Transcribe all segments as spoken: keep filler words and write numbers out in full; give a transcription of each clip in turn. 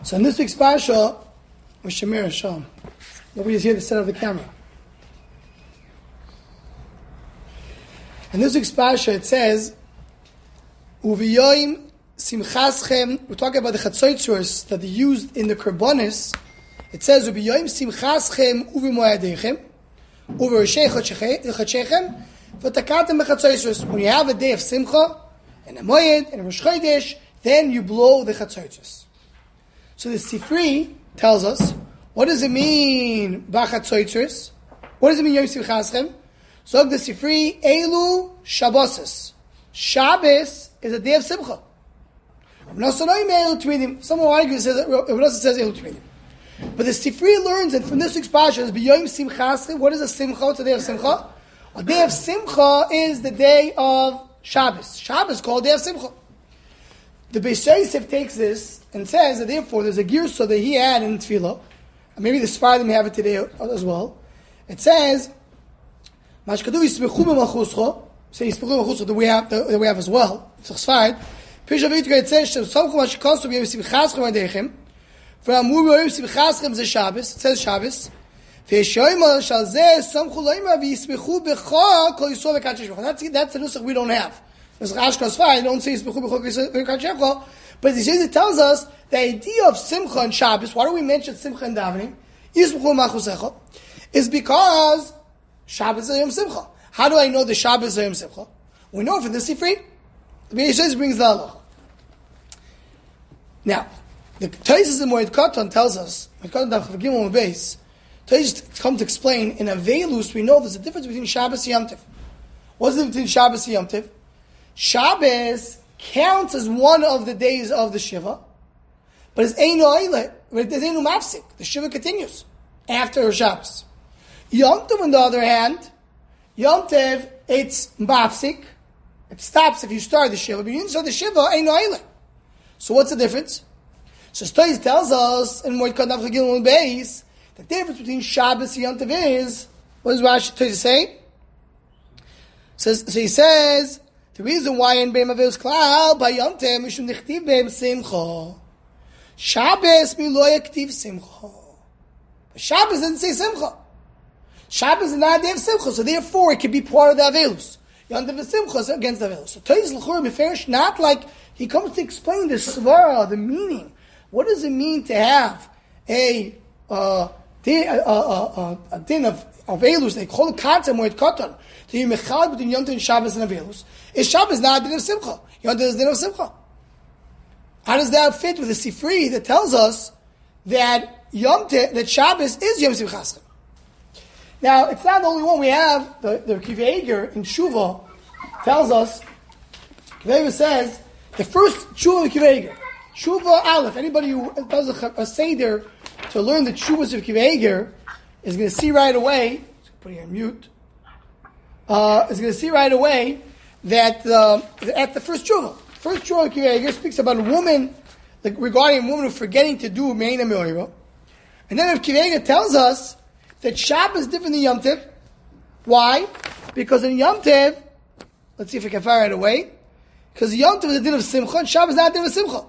So in this week's parsha, with Shemir Hashem, nobody's here to set up the camera. In this week's parsha, it says, "Uviyoim simchaschem." We're talking about the chatzotzros that they used in the korbanos. It says, "Uviyoim simchaschem uvimoyadechem uverishei chotshechem v'takatem b'chatzotzros." When you have a day of simcha and a moed and a rosh chodesh, then you blow the chatzotzros. So the Sifri tells us, what does it mean b'chatzotzros? What does it mean yom simchaschem? So the Sifri, Elu Shabbos. Shabbos is a day of Simcha. Someone argues says Rebbe says Elu Tmidim. But the Sifri learns that from this week's parsha is B'Yom Simcha. What is a Simcha? It's a day of Simcha. A day of Simcha is the day of Shabbos. Shabbos is called day of Simcha. The Beis Yosef takes this and says that therefore there's a girsa that he had in Tefillah, and maybe the Sfardim have it today as well. It says, Mashkadu yismechu b'malchuscha. Say yismechu b'malchuscha that we have that we have as well. It's Chsfard. Pish Avitka it says Samchu mashkastu b'yom simchaschem adechem. From Amur b'yom simchaschem ze Shabbos. It says Shabbos. V'yeshoyma shal zeh Samchu loyma v'yismechu b'cha kol yisrael v'katshechcha. That's that's the nusach we don't have. There's Ashkas Chsfard. Don't say yismechu b'cha kol yisrael v'katshechcha. But it tells us the idea of Simcha and Shabbos. Why do we mention Simcha and davening? Yismechu b'malchusecha is because Shabbos is Yom Simcha. How do I know the Shabbos is Yom Simcha? We know from the Sifri. The Beis Yosef brings the halacha. Now, the Taisus in Moed Katan tells us, Moed Katan Daf Gimel Beis, Taisus come to explain in Avelus we know there's a difference between Shabbos and Yom Tov. What's the difference between Shabbos and Yom Tov? Shabbos counts as one of the days of the Shiva, but it's Eino Eile, but there's Eino Mafsik. The Shiva continues after Shabbos. Yom Tov, on the other hand, Yom Tov, it's mafsik. It stops if you start the Shiva, but you didn't start the Shiva, ain't no Eile. So what's the difference? So Stois tells us in Moed Katan Gimel Beis, the difference between Shabbos and Yom Tov is, what does Rashi Stois say? Says, so he says, the reason why in Beim Avilus Klal, by Yom Tov, Mishum Nichtiv Beim Simcha. Shabbos Milo Yaktiv Simcha. Shabbos doesn't say Simcha. Shabbos is not a day of Simcha, so therefore it can be part of the Avelus. Yom Tov Simcha is against the Avelus. So Toys L'chur Beferish, not like he comes to explain the svara, the meaning. What does it mean to have a uh, day, a, a, a, a din of Avelus? They call it Katzah Moed Katan. To be mechal between Yom Tov and Shabbos and Avelus. Is Shabbos not a din of Simcha? Yom Tov is a din of Simcha. How does that fit with the Sifri that tells us that Yom Tov, that Shabbos is Yom Simchaschem? Now, it's not the only one we have. The, the Kiva Eger in Shuvah tells us, Kiva Eger says, the first Shuvah of Kiva Eger, Shuvah Aleph, anybody who does a, a Seder to learn the Shuvahs of Kiva Eger is going to see right away, put it on mute, uh, is going to see right away that uh, at the first Shuvah, first Shuvah of Kiva Eger speaks about a woman, like, regarding a woman who's forgetting to do Meina Me'oiro. And then if Kiva Eger tells us that Shabbos is different than Yom Tov. Why? Because in Yom Tov, let's see if I can fire it away, because Yom Tov is a din of Simcha, and Shabbos is not a din of Simcha.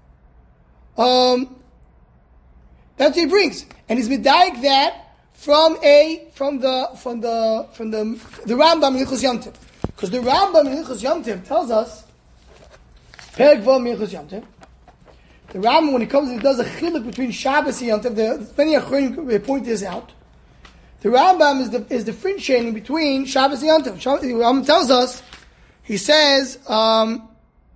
Um, that's what he brings. And he's medayik that from a, from the, from the, from the, the Rambam in Hilchos Yom Tov. Because the Rambam in Hilchos Yom Tov tells us, Perek Vav in Hilchos Yom Tov, the Rambam, when he comes and does a chiluk between Shabbos and Yom Tov, the, many Acharonim point this out. The Rambam is, the, is differentiating between Shabbos and Yom Tov. The Rambam tells us, he says, um,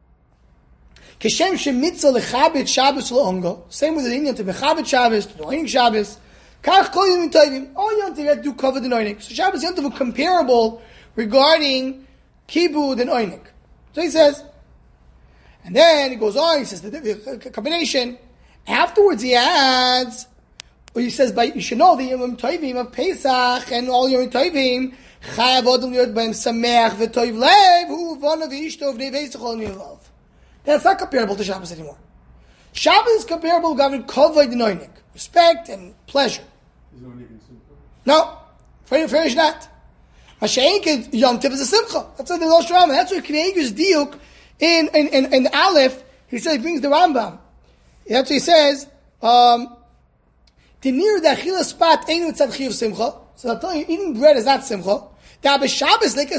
Keshem shemitzah lechabit Shabbos lo'ongo. Same with the Indian to mechabit Shabbos, to noining Shabbos. Kach kol yom tovim. All Yom Tov you have to do cover the noining. So Shabbos and Yom Tov are comparable regarding kibud and oining. So he says, and then he goes on, he says the, the, the combination. Afterwards he adds, or he says, but you should know the Yom Tovim of Pesach and all Yom Tovim, Chayav Odom Yod B'hem Sameach V'Tov Lev Hu V'Anav V'Ishtov V'Nei V'Yitzchol Nilov. That's not comparable to Shabbos anymore. Shabbos is comparable to Gavin Kovod Noinik, respect and pleasure. Is there anything simple? No, finish not. Mashiach Yom Tov is a Simcha. That's what the Rosh Rambam. That's what Kiva Eger's diuk in in in, in Aleph. He says he brings the Rambam. That's what he says. Um, the near the achila spot ain't with chiyuv simcha. So I'll tell you, eating bread is not simcha. The Shabbos like a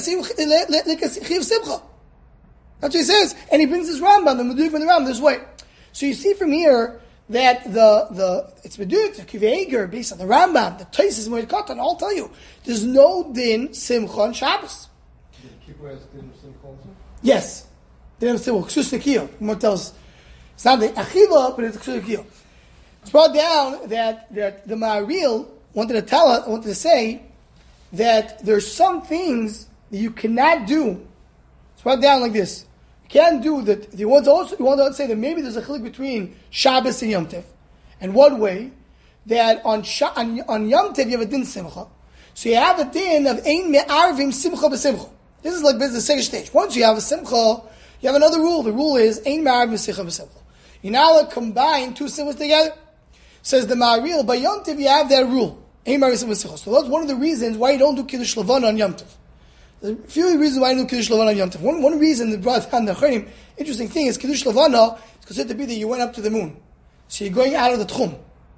chiyuv simcha. That's what he says, and he brings this Rambam, the Meduik from the Rambam this way. So you see from here that the the it's Meduik, the Kiveiger, based on the Rambam, the Taisis Moed Katan. I'll tell you, there's no din simcha on Shabbos. Did Kippur has din simcha also? Yes, din simcha. Ksus nekiyah. More tells it's not the achila, but it's ksus nekiyah. It's brought down that that the Ma'aril wanted to tell us, wanted to say that there's some things that you cannot do. It's brought down like this. You can't do that. You want to also you want to say that maybe there's a chiluk between Shabbos and Yom Tov. And one way that on Sha- on, on Yom Tov you have a din simcha. So you have a din of ein me'arvim simcha b'simcha. This is like this is the second stage. Once you have a simcha, you have another rule. The rule is ein me'arvim simcha b'simcha. You now combine two simchas together. Says the Ma'aril, by Yom Tov you have that rule. Ein me'arvim simcha b'simcha. So that's one of the reasons why you don't do Kiddush Levana on Yom Tov. There's a few reasons why I do Kiddush Levana on Yom Tov. One, one reason that brought down the Chaim, interesting thing is Kiddush Levana is considered to be that you went up to the moon. So you're going out of the Tchum.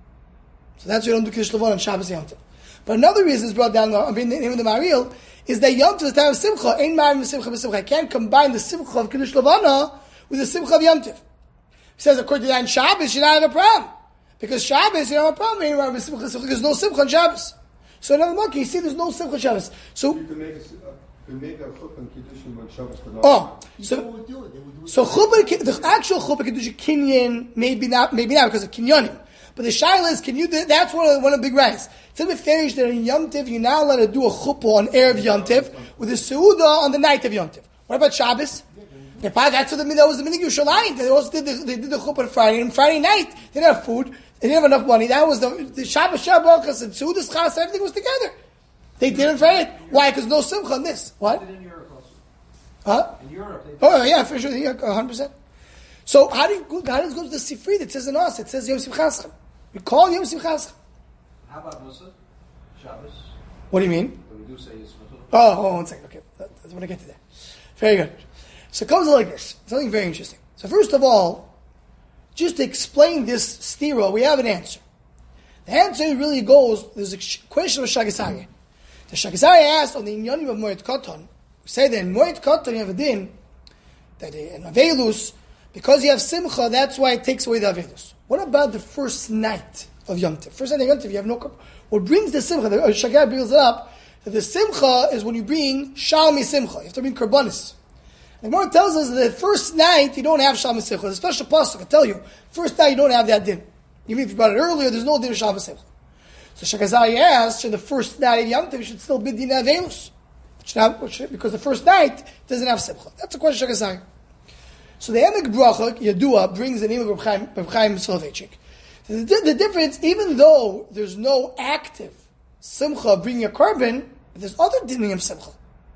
So that's why you don't do Kiddush Levana on Shabbos and Yom Tov. But another reason is brought down, I mean, the name of the Ma'aril, is that Yom Tov is the time of Simcha. Ein Ma'arvim Simcha b'Simcha. I can't combine the Simcha of Kiddush Levana with the Simcha of Yom Tov. He says, according to that, in Shabbos, you don't have a problem. Because Shabbos, you don't have a problem. Ein Ma'arvim Simcha b'Simcha. There's no Simcha on Shabbos. So in other words, you see there's no Simcha on Shabbos. So, you can make a, uh, make a chuppah and kiddushin on Shabbos. Oh, so so chuppah, the actual chuppah kiddushin kinyan maybe not, maybe not because of kinyanim. But the shaila is, can you do, that's one of the, one of the big rights. It's a bit fair that in Yom Tov you're not allowed to do a chuppah on Erev Yom Tov with a seudah on the night of Yom Tov. What about Shabbos? That's what the, that was the Minig Yerushalayim. They also did the, they did the chuppah on Friday, and Friday night they didn't have food, they didn't have enough money. That was the, the Shabbos, Shabbos, and seudah, chas, everything was together. They did it Friday. Why? Because no simcha on this. What? In Europe also. Huh? In Europe. They oh yeah, for sure, yeah, one hundred percent. So how do you go, how does it go to the Sifri that says in us? It says Yom Simchaschem. We call Yom Simchaschem. How about Musa? Shabbos? What do you mean? But we do say it's Musa. Oh, hold on one second. Okay, that's when I get to that. Very good. So it comes like this. Something very interesting. So first of all, just to explain this stira, we have an answer. The answer really goes, there's a question of Shagasari. The Shagasari asked on the Inyanim of Moed Katan, we say that in Moed Katan you have a din, that in Avelus, because you have Simcha, that's why it takes away the Avelus. What about the first night of Yom Tov? First night of Yom Tov, you have no... What brings the Simcha, the Shagasari brings it up, that the Simcha is when you bring Shalmi Simcha. You have to bring Karbanis. The Gemara tells us that the first night you don't have Shalmi Simcha. There's a special pasuk, I tell you, first night you don't have that din. Even if you brought it earlier, there's no din of Shalmi Simcha. So Shakazai asked, should the first night of Yom Tov should still be din Avelus? Because the first night doesn't have Simcha. That's a question of Shakazai. So the Emek Bracha, Yadua, brings the name of Reb Chaim, Reb Chaim Soloveitchik. The, the difference, even though there's no active Simcha bringing a carbon, there's other dinim of Simcha.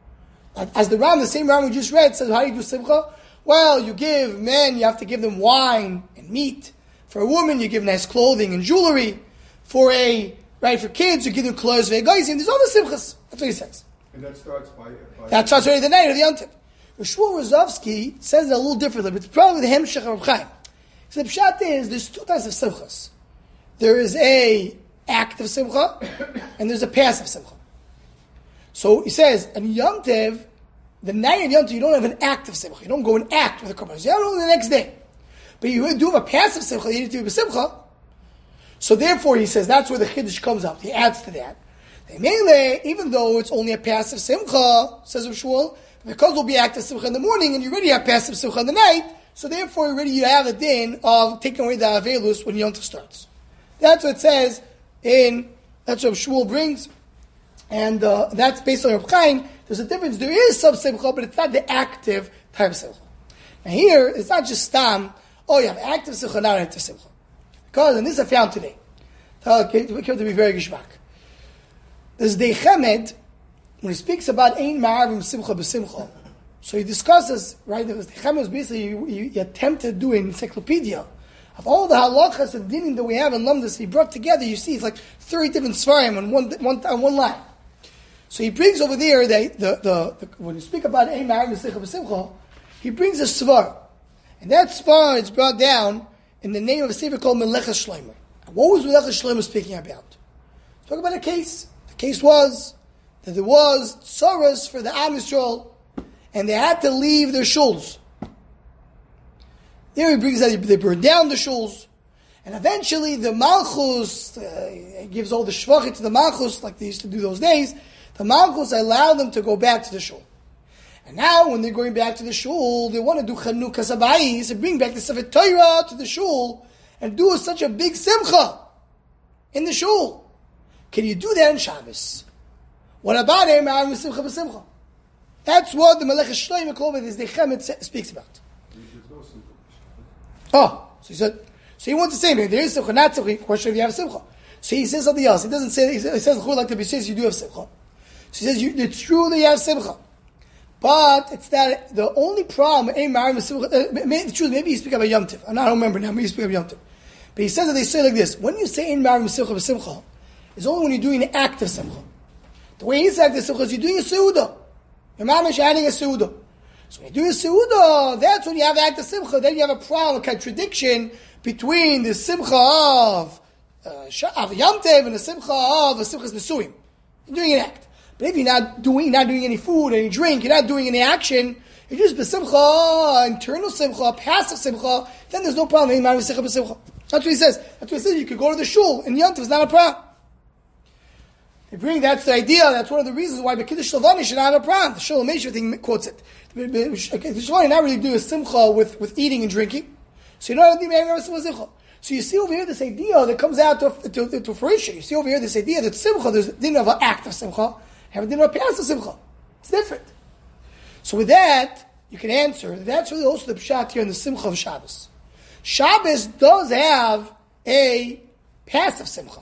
As the Ram, the same Ram we just read, says, how do you do Simcha? Well, you give men, you have to give them wine and meat. For a woman, you give nice clothing and jewelry. For a Right, for kids, you give them clothes, ve'egayzim. There's all the simchas. That's what he says. And that starts by... by that starts already the night of the Yom Tov. Shmuel Rozovsky says it a little differently, but it's probably the Hemshech of Reb Chaim. So the pshat is, there's two types of simchas. There is a active simcha, and there's a passive simcha. So he says, in Yom Tov, the night of Yom Tov, you don't have an active simcha. You don't go and act with the korban. You have it only the next day. But you do have a passive simcha, you need to be a simcha. So therefore, he says, that's where the Chiddush comes out. He adds to that. The Mele, even though it's only a passive simcha, says Shmuel, because we'll be active simcha in the morning, and you already have passive simcha in the night, so therefore already you have a din of taking away the Avelus when Yom Tov starts. That's what it says in, that's what Shmuel brings, and uh, that's based on Reb Chaim. There's a difference. There is some simcha, but it's not the active type of simcha. Now here, it's not just stam, oh, you have active simcha, not active simcha. Because, and this I found today, okay, we have to be very gishmak. There's the Chemed, when he speaks about Ein Ma'arvim Simcha B'Simcha, so he discusses, right, the Chemed was basically, he, he attempted to do an encyclopedia of all the halachas and dinim that we have in Lamdas. He brought together, you see, it's like thirty different svarim on one, one, on one line. So he brings over there, the, the, the, the when you speak about Ein Ma'arvim Simcha B'Simcha, he brings a svar. And that svar is brought down in the name of a sefer called Meleches Shlomo. What was Meleches Shlomo speaking about? Talk about a case. The case was that there was tsaras for the Am Yisrael, and they had to leave their shuls. There he brings out they burned down the shuls, and eventually the Malchus uh, gives all the shvachit to the Malchus, like they used to do those days. The Malchus allow them to go back to the shul. And now, when they're going back to the shul, they want to do Chanukah Sabayis and bring back the Sefer Torah to the shul and do such a big simcha in the shul. Can you do that in Shabbos? What about him? Simcha b'simcha. That's what the Meleches Shlomo called it, is the Chemet speaks about. Oh, so he said, so he wants to say, maybe there is simcha, not simcha. Of course, if you have simcha. So he says something else. He doesn't say, he says, like the says you do have simcha. So he says, you, it's true that you have simcha. But it's that the only problem, the truth, maybe he speaks about Yom Tov. I don't remember now, maybe he speaks about Yom Tov. But he says that they say like this, when you say in Ma'arim Simcha b'simcha, it's only when you're doing an act of simcha. The way he's acting simcha is you're doing a seudah. Your mom is adding a seudah. So when you're doing a seudah, that's when you have the act of simcha. Then you have a problem, a contradiction between the simcha of, uh, of Yom Tov and the simcha of a simcha's nesuim. You're doing an act. But if you're not doing, not doing any food, any drink, you're not doing any action, you're just b'simcha, internal simcha, passive simcha, then there's no problem. That's what he says. That's what he says. You could go to the shul, and Yom Tov is not a problem. They bring, that's the idea, that's one of the reasons why B'Kiddush Shalvani should not have a problem. The Shalom Mesha thing quotes it. The Shalvani not really doing a simcha with, with eating and drinking. So you don't have to simcha. So you see over here this idea that comes out to, to, to fruition. You see over here this idea that simcha, there's didn't have an act of simcha, have a dinner of passive simcha. It's different. So with that, you can answer, that's really also the pshat here in the simcha of Shabbos. Shabbos does have a passive simcha.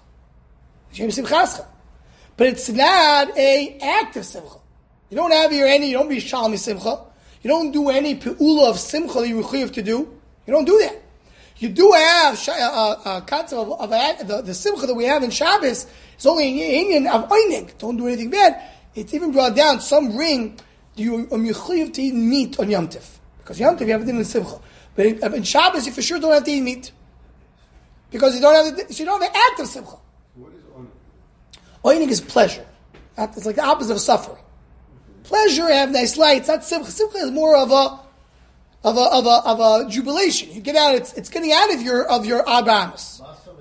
But it's not a active simcha. You don't have here any, you don't be shalmi simcha. You don't do any pe'ula of simcha that you have to do. You don't do that. You do have a concept of, of a, the, the simcha that we have in Shabbos is only an union of oinig. Don't do anything bad. It's even brought down some ring. You are mechuyev to eat meat on Yom Tov, because Yom Tov you have it in simcha. But in, in Shabbos you for sure don't have to eat meat because you don't have the, so you don't have the act of simcha. What is oinig? Oinig is pleasure. It's like the opposite of suffering. Pleasure, have nice lights. That's simcha. Simcha is more of a of a of a of a jubilation. You get out. It's it's getting out of your of your abamus.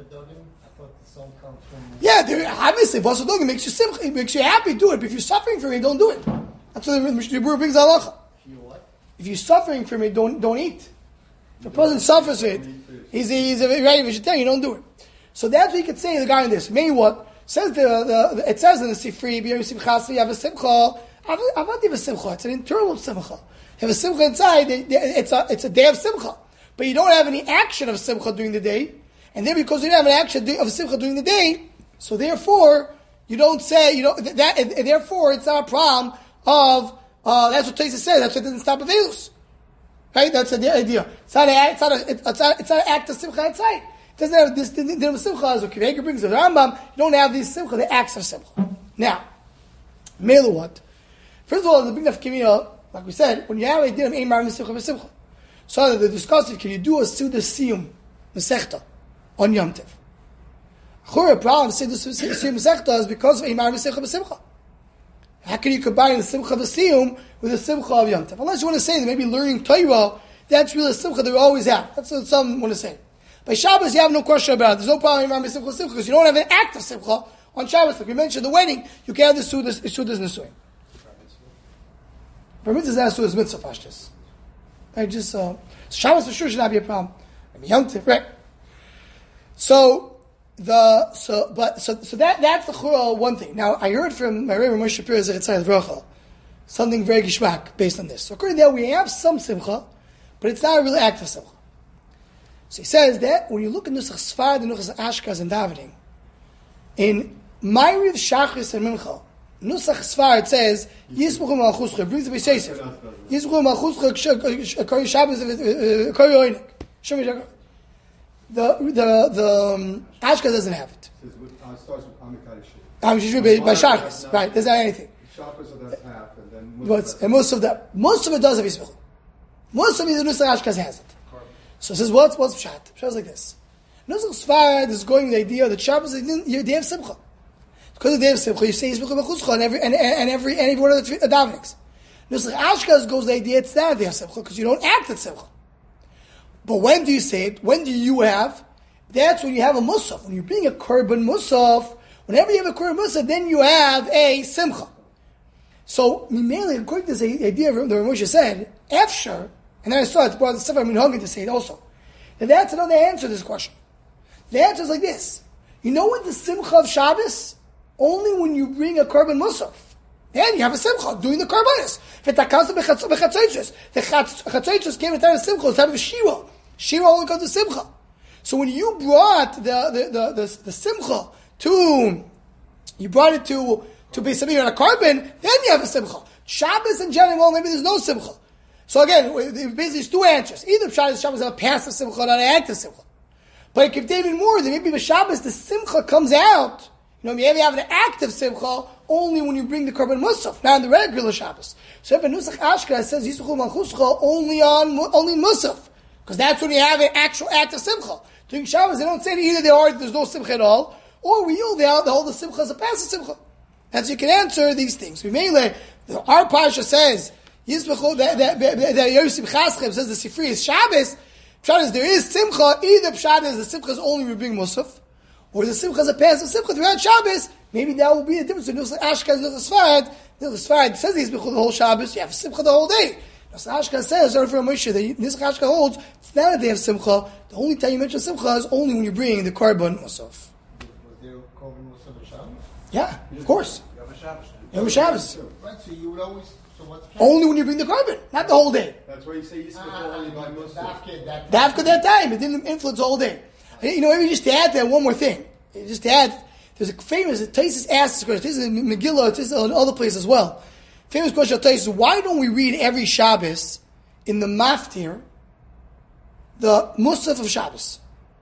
Yeah, obviously, Basar Dogim makes you simcha, it makes you happy. Do it. But if you're suffering from it, don't do it. That's what the Mishnah Berurah brings halacha. If you're suffering from it, don't don't eat. If a person suffers from it, he's a, he's a very vegetarian. You don't do it. So that's what you could say to the guy in this. Maybe what says the, the, the it says in the Sifri, you have a simcha. Avati have a simcha. It's an internal simcha. You have a simcha inside. It's a it's a day of simcha, but you don't have any action of simcha during the day, and then because you don't have an action of simcha during the day, so therefore you don't say you know that. And therefore, it's not a problem of uh, that's what Taisa says. That's what doesn't stop avelus, right? That's the idea. It's not a, it's not a, it's not it's not an act of simcha inside. It doesn't have this. The, the, the simcha as Kiveka brings the Rambam. You don't have these simcha, the acts of simcha. Now, mele what? First of all, the big nafkamina, like we said, when you have a din of ein ma'arim simcha b'simcha, so the discussion, can you do a suda siyum mesechta on Yom Tov? A problem of suda siyum mesechta is because of ein ma'arim simcha b'simcha. How can you combine the simcha of the siyum with the simcha of Yom Tov? Unless you want to say that maybe learning Torah, that's really a simcha that we always have. That's what some want to say. By Shabbos, you have no question about it. There's no problem in ein ma'arim simcha simcha because you don't have an act of simcha on Shabbos. Like we mentioned, the wedding, you can have the suda sudas nesuim. Bar mitzvah is not as mitzvah pashtus. Right, just uh, Shabbos for sure should not be a problem. I mean, Yom Tov, right? So the so but so so that that's the chura one thing. Now I heard from my Rebbe Moshe Shapiro Zechatzai Vracha something very gishmak based on this. So according to that, we have some simcha, but it's not a real act of simcha. So he says that when you look at Nusach Sfard and Nusach Ashkaz and davening, in Ma'ariv Shachris and Mincha, Nusach Sfard says Yisbuchu Malchuscha. It brings the Beisesef. Yisbuchu Malchuscha Kori Shabbos Kori Oinik. The the the um, Ashkaz doesn't have it. It starts with Amikadish. By Shachris, right? Doesn't have anything. Shachris that's half, and then but and most of that, most of it does have Yisbuchu. Most of it, the Nusach Ashkaz has it. So it says, what's what's pshat? Pshat is like this. Nusach Sfarad is going the idea that Shabbos is the day of Simcha. Because of the day of Simcha, you say Yisbuchu B'chutzcha and every and, and every and every one of the davenings. Nusach Ashkaz goes the idea it's not the day of Simcha because you don't act at Simcha. But when do you say it? When do you have? That's when you have a musaf. When you're being a korban musaf, whenever you have a korban musaf, then you have a Simcha. So, mainly, according to this idea that Moshe said, Efshar, and then I saw it brought the Sefer Minhagim to say it also. And that's another answer to this question. The answer is like this. You know what the Simcha of Shabbos? Only when you bring a korban musaf. Then you have a Simcha, doing the korbanos. The Chatzaitzos came at the time of Simcha, the time of Shira. Shira only comes to Simcha. So when you brought the, the, the, the, the Simcha to, you brought it to, to be something on a korban, then you have a Simcha. Shabbos in general, maybe there's no Simcha. So again, basically there's two answers. Either Shabbos, Shabbos have a passive Simcha or an active Simcha. But it could be even more, that maybe with Shabbos, the Simcha comes out. You know, maybe you have an active Simcha only when you bring the korban musaf, not in the regular Shabbos. So if a Nusach Ashkenaz says Yisbuchu Malchuscha only on only musaf, because that's when you have an actual active Simcha. During Shabbos, they don't say that either they are, there's no Simcha at all, or we hold out the whole the Simcha is a passive Simcha. And so you can answer these things. Our Parsha says, Yisbuchu, that Yosef Chaschem says the Sifri is Shabbos. Pshat is there is Simcha, either Pshat is the Simcha is only when we bring musaf, or the Simcha is a passive Simcha throughout Shabbos. Maybe that will be the difference between Nusach Ashkenaz and Nusach Sfarad. Nusach Sfarad says he's Yisbuchu the whole Shabbos, you have Simcha the whole day. Nusach Ashkenaz says, sorry for Moshe, that Nusach Ashkenaz holds, it's not that they have Simcha, the only time you mention Simcha is only when you bring the korban musaf. Was there korban musaf at Shabbos? Yeah, of course. You have a Shabbos. You have a Shabbos. Right, so you would always, so what's Only when you bring the korban, not the whole day. That's why you say Yisbuchu Ah, only by musaf. After that time, it didn't influence the whole day. You know, maybe just to add that one more thing. Just to add, there's a famous, Taisus asks this question, this is in Megillah, this is in other places as well. Famous question of Taisus, why don't we read every Shabbos in the Maftir, the Musaf of Shabbos?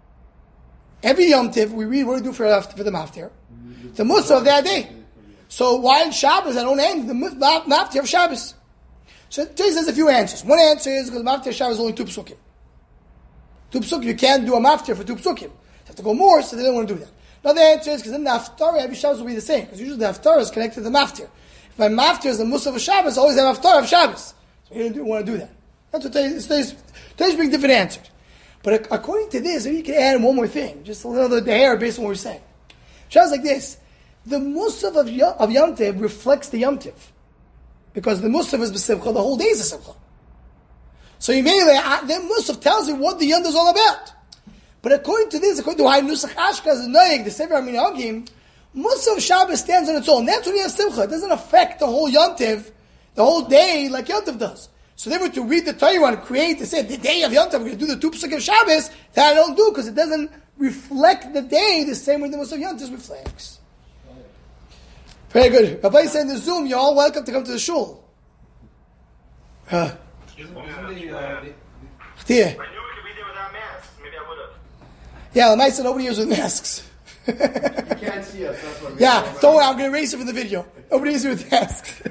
Every Yom Tiv, we read what do we do for, for the Maftir? The Musaf of that day. So why in Shabbos I don't end the Maftir of Shabbos? So Taisus has a few answers. One answer is because Maftir of Shabbos is only two psukim. Two psukim, you can't do a Maftir for two psukim. You have to go more, so they don't want to do that. Another answer is because then the Haftarah every Shabbos will be the same. Because usually the Haftarah is connected to the Maftir. If my Maftir is the Musaf of Shabbos, I always have Haftarah of Shabbos. So you don't want to do that. That's what Taisus bring different answers. But according to this, maybe you can add one more thing. Just a little the hair based on what we're saying. Shabbos like this. The Musaf of, of Yom Tov reflects the Yom Tov. Because the Musaf is B'Simcha, the whole day is a Simcha. So you may like, the Musaf tells you what the Yom Tov is all about. But according to this, according to how Nusach Ashkenaz and Noyeg, the Sefer HaMinhagim, Musaf Shabbos stands on its own. That's when you have Simcha. It doesn't affect the whole Yom Tov, the whole day like Yom Tov does. So they were to read the Torah and create, to say, the day of Yom Tov, we're going to do the two Pesach of Shabbos, that I don't do, because it doesn't reflect the day the same way the Musaf Yom Tov reflects. Very good. Rabbi said in the Zoom, you're all welcome to come to the shul. Uh, Isn't the, uh, the, yeah. I knew we could be there without masks. Maybe I would have. Yeah, the said nobody here with masks. You can't see us, that's what Yeah, don't worry, I'm going to erase it from the video. Nobody is here with masks.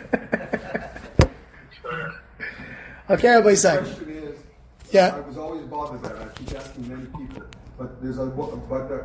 Okay, Rabbi The said. question is, Yeah. I was always bothered that, I keep asking many people, but there's a, but the